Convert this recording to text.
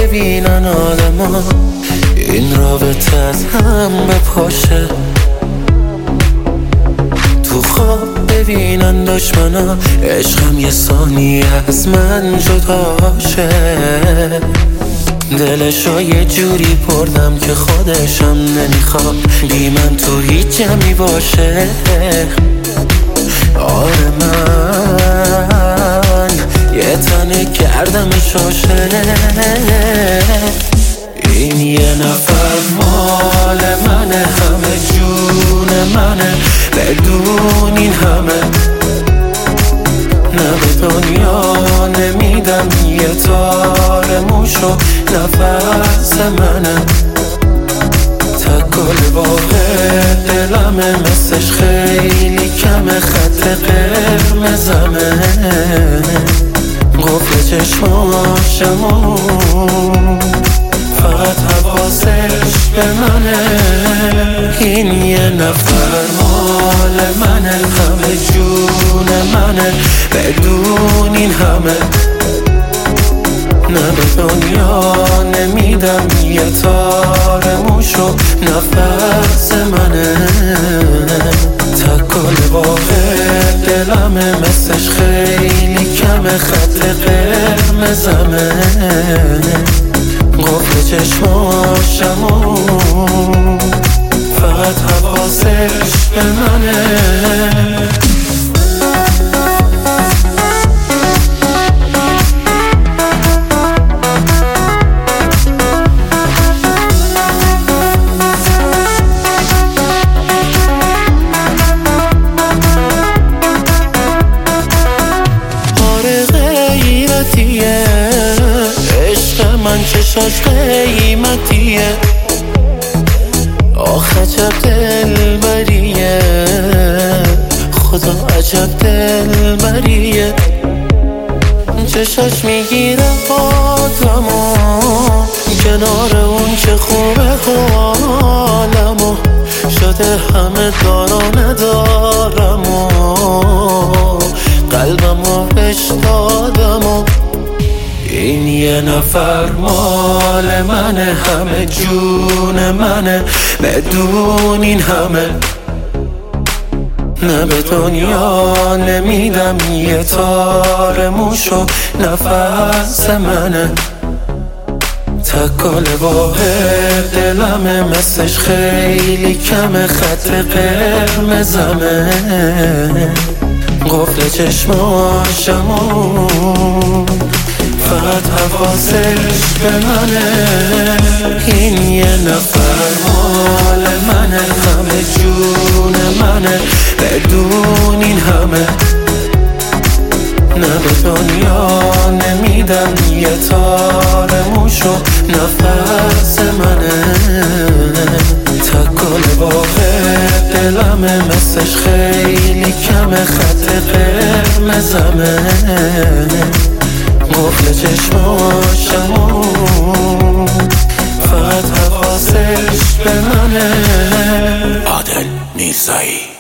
ببینن آدما این رابطه از هم بپاشه، تو خواب ببینن دشمنا عشقم یه ثانیه از من جداشه. دلشو یه جوری بردم که خودشم نمیخواد بی من تو هیچ جمعی باشه. آره من یه تنه کردم شاشه. این یه نفر مال منه، همه جون منه، بدون این همه نه به دنیا نمیدم یه تار موشو نفس منه. تکل واقع دلمه مثلش خیلی کمه، خط قرمزمه قفل چشماشمو فقط حواسش به منه. این یه نفر مال منه، همه جون منه، بدون این همه نه به دنیا نمیدم یه تار موشو نفس منه. تکل واقع دلمه مثلش خیلی کمه، خط قرمزمه قفل چشماشمو فقط حواسش به منه. عشق من چشاش قیمتیه، آخ عجب دلبریه، خدا عجب دلبریه. چشاش میگیره آدمو کنار اون که خوبه حالمو، شده همه دارا ندارمو قلبمو بهش دادمو. این یه نفر مال منه، همه جون منه، بدون این همه نه به دنیا نمیدم یه تار موشو نفس منه. تکل واقع دلمه مثلش خیلی کمه، خط قرمزمه قفل چشماشمو فقط حواسش به منه. این یه نفر مال منه، همه جون منه، بدون این همه نه به دنیا نمیدم یه تار موشو نفس منه. تکل واقع دلمه مثلش خیلی کمه، خط قرمزمه قفل چشماشمو فقط حواسش به منه. عادل میرزایی.